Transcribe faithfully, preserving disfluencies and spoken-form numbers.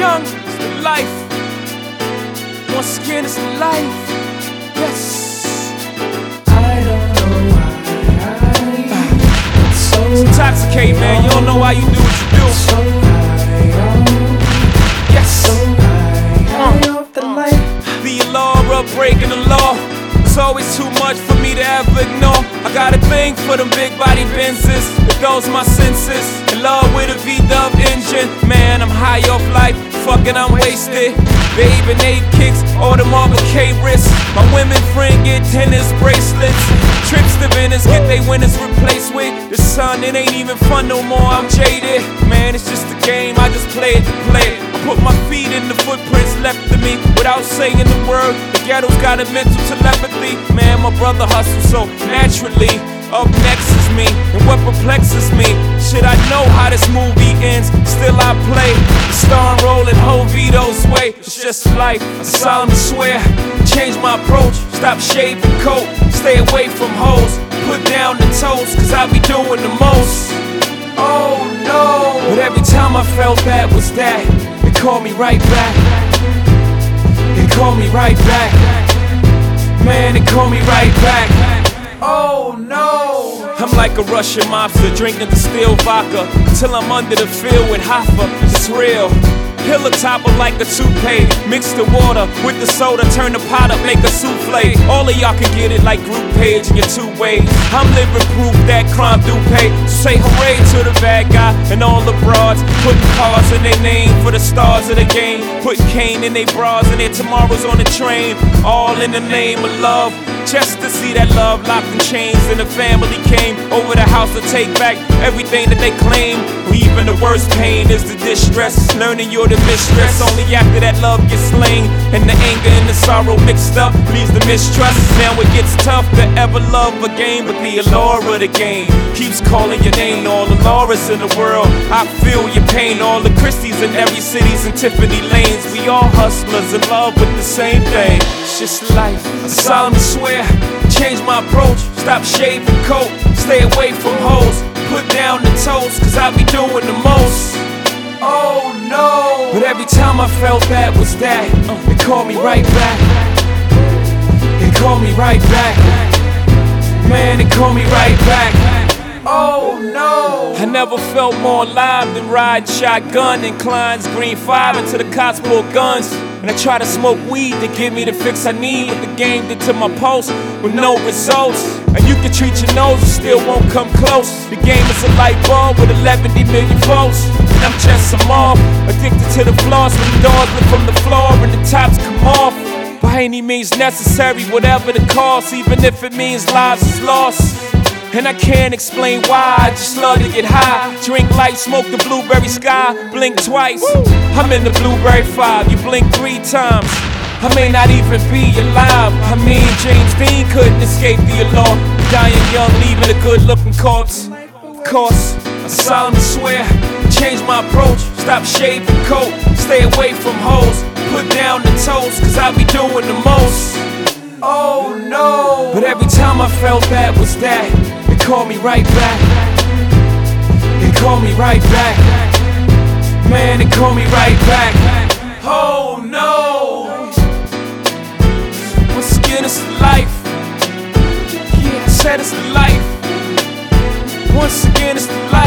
young, it's the life. Once again, it's the life. Yes. I don't know why I'm so Intoxicated, man. You don't know why you do what you do. So high on, Yes. so high, high off the light. The law of breaking the law. It's always too much for me to ever ignore. I got a thing for them big body Benzes. It dulls my senses. In love with a V-dub engine. Man, I'm high off life. Fucking, I'm wasted. Babe and eight kicks, all the Marvel K wrists. My women friend get tennis bracelets. Trips to Venice, get they winners replaced with the sun. It ain't even fun no more, I'm jaded. Man, it's just a game, I just play it to play it. I put my feet in the footprints left of me without saying the word. The ghetto's got a mental telepathy. Man, my brother hustles so naturally. Up next is me, and what perplexes me, shit, I know how this movie ends. Still I play the star and roll in Jovito's way. It's just life, I solemnly swear. Change my approach, stop shaving coat, stay away from hoes, put down the toast, cause I be doing the most. Oh no. But every time I felt that was that, it called me right back. It called me right back. Man, it called me right back. Oh no. I'm like a Russian mobster drinking distilled vodka till I'm under the field with Hoffa. It's real. Hill a topper like a toupee. Mix the water with the soda, turn the pot up, make a souffle. All of y'all can get it like group page in your two ways. I'm living proof that crime do pay. So say hooray to the bad guy and all the broads. Putting cars in their name for the stars of the game. Putting cane in their bras and their tomorrows on the train. All in the name of love. Just to see that love locked in chains. And the family came over the house to take back everything that they claim. Even the worst pain is the distress. Learning you're the mistress. Only after that love gets slain and the anger and the sorrow mixed up leaves the mistrust. Now it gets tough to ever love again, but the allure of the game keeps calling your name. All the Lauras in the world, I feel your pain. All the Christies in every city's and Tiffany lanes. We all hustlers in love with the same thing. It's just life, I solemnly swear. Change my approach, stop shaving coat, stay away from hoes, put down the toast, cause I be doing the most. Oh no. But every time I felt that was that, uh, it called me right back. It called me right back. Man, it called me right back. Oh no. I never felt more alive than riding shotgun in Klein's Green five into the cops pull guns. And I try to smoke weed to give me the fix I need. But the game did to my pulse with no results. And you can treat your nose, it still won't come close. The game is a light bulb with eleven million volts. And I'm just a moth, addicted to the floss. When the doors lift from the floor and the tops come off. By any means necessary, whatever the cost. Even if it means lives is lost. And I can't explain why, I just love to get high. Drink light, smoke the blueberry sky, blink twice. Woo. I'm in the blueberry five, you blink three times. I may not even be alive. I mean, James Dean couldn't escape the alarm. Dying young, leaving a good looking corpse. Of course, I solemnly swear, change my approach, stop shaving coat, stay away from hoes, put down the toast, cause I be doing the most. Oh no. But every time I felt that was that, it called me right back. It called me right back. Man, it called me right back. Oh no. Once again, it's the life. Yeah, I said it's the life. Once again, it's the life.